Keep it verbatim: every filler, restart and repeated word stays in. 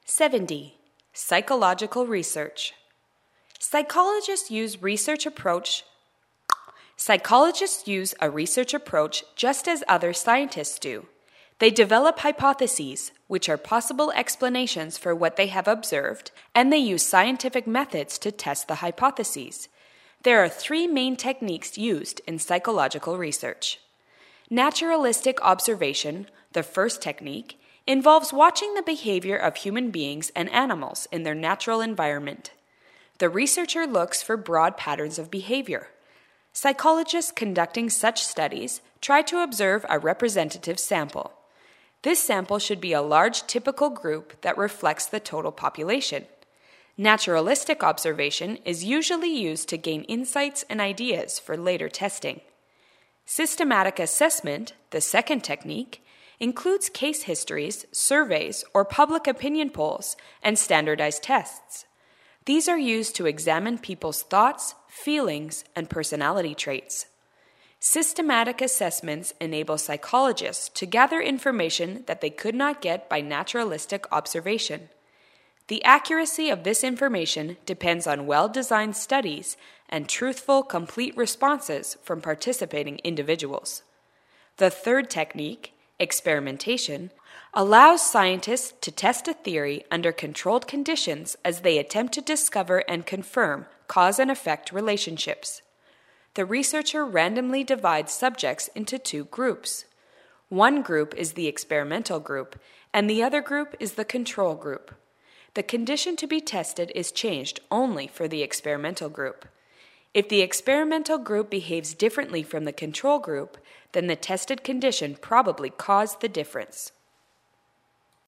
seventy. Psychological research. Psychologists use research approach Psychologists use a research approach just as other scientists do. They develop hypotheses, which are possible explanations for what they have observed, and they use scientific methods to test the hypotheses. There are three main techniques used in psychological research. Naturalistic observation, the first technique, involves watching the behavior of human beings and animals in their natural environment. The researcher looks for broad patterns of behavior. Psychologists conducting such studies try to observe a representative sample. This sample should be a large typical group that reflects the total population. Naturalistic observation is usually used to gain insights and ideas for later testing. Systematic assessment, the second technique, includes case histories, surveys, or public opinion polls, and standardized tests. These are used to examine people's thoughts, feelings, and personality traits. Systematic assessments enable psychologists to gather information that they could not get by naturalistic observation. The accuracy of this information depends on well-designed studies and truthful, complete responses from participating individuals. The third technique, experimentation, allows scientists to test a theory under controlled conditions as they attempt to discover and confirm cause and effect relationships. The researcher randomly divides subjects into two groups. One group is the experimental group, and the other group is the control group. The condition to be tested is changed only for the experimental group. If the experimental group behaves differently from the control group, then the tested condition probably caused the difference.